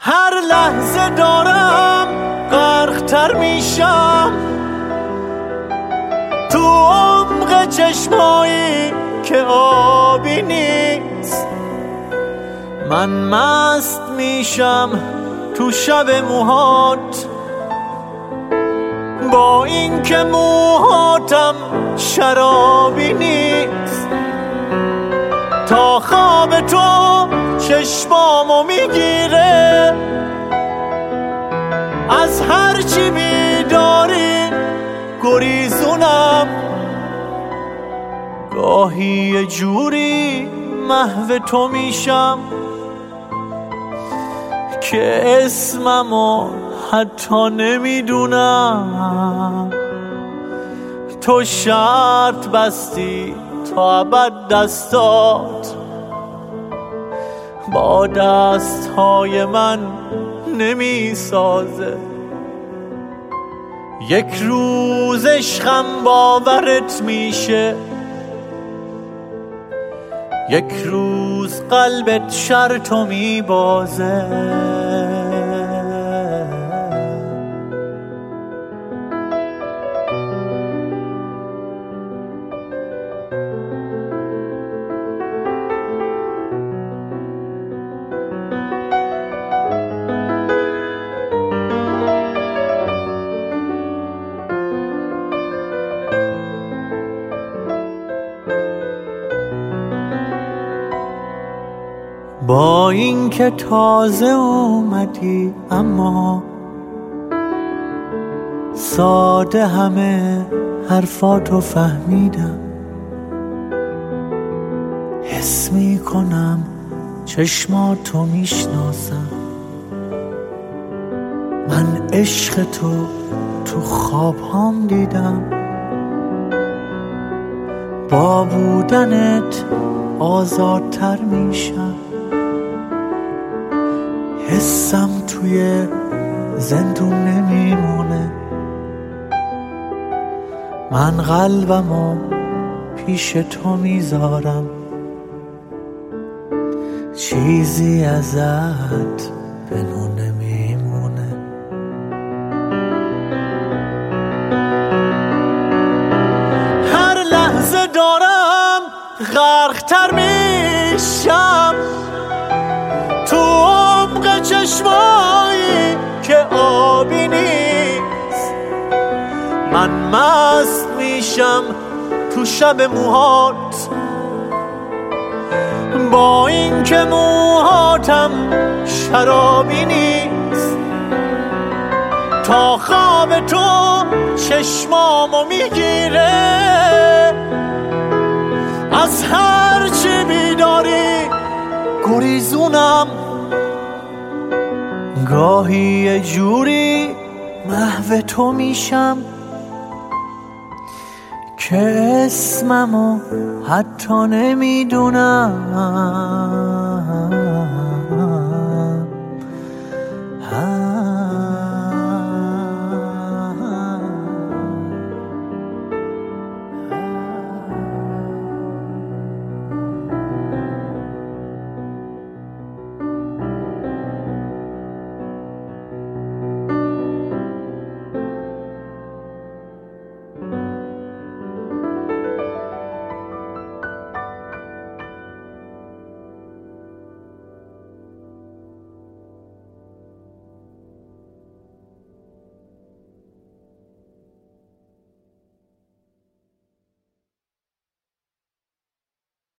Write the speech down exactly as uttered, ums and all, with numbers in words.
هر لحظه دارم غرق‌تر میشم تو عمق چشمایی که آبی نیست. من مست میشم تو شب موهات، با این که موهاتم شرابی نیست. تا خواب تو چشمامو میگیره، از هرچی بیداری گریزونم. گاهی یه جوری محو تو میشم که اسممو حتی نمیدونم. تو شرط بستی تا ابد دستات با دستهای من نمیسازه. یک روز عشقم باورت میشه، یک روز قلبت شرطو میبازه. با این که تازه اومدی اما ساده همه حرفاتو فهمیدم. حس میکنم چشماتو میشناسم. من عشق تو تو خوابهام دیدم. با بودنت آزادتر میشم. حسم توی زندون نمیمونه. من قلبمو پیش تو میذارم. چیزی ازت به نون نمیمونه. هر لحظه دارم غرق‌تر میشم تو عمق چشمایی که آبی نیست. من مست میشم تو شب موهات، با این که موهاتم شرابی نیست. تا خواب تو چشمامو میگیره، از هر چی بیداری گریزونم. گاهی یه جوری محو تو میشم که اسممو حتی نمیدونم.